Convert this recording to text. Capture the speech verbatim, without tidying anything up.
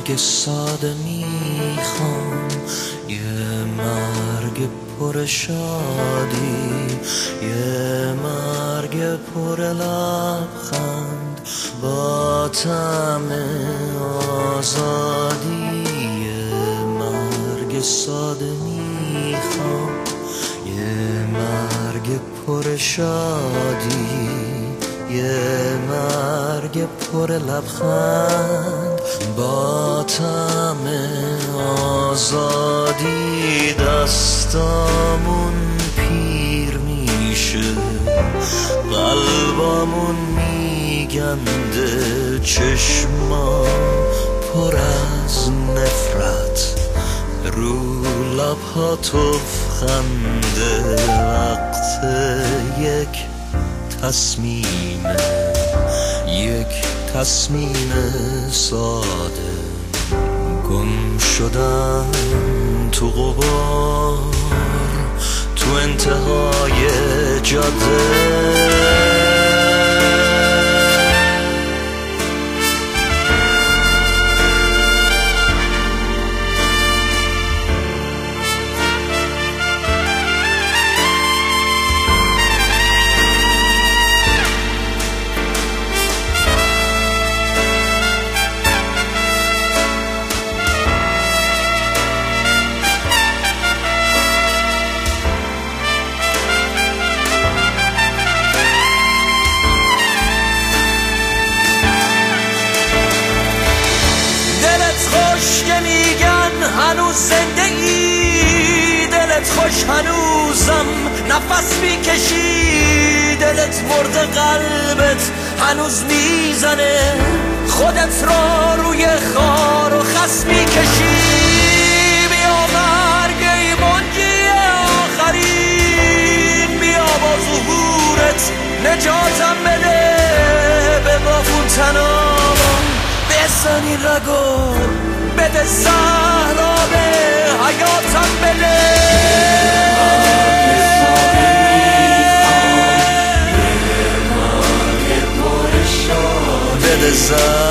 مرگ ساده میخوام، یه مرگ پر شادی، یه مرگ پر لبخند با طعم آزادی. یه مرگ ساده میخوام، یه مرگ پر شادی، یه مرگ پر لبخند با طعم آزادی. دستامون پیر میشه، قلبامون میگنده، چشما پر از نفرت، رو لبها تفخنده. وقت یک تصمیم، یک تصمیم ساده، گم شدن تو غبار، تو انتهای جاده. هنوز زنده ای، دلت خوش هنوزم نفس میکشی، دلت مرده قلبت هنوز میزنه، خودت را روی خار و خس میکشی. بیا مرگ ای منجی آخرین، بیا با ظهورت نجاتم بده، ببافون تنام بزنی رگو، بده زهرا به حیاتم بده. بده زهرا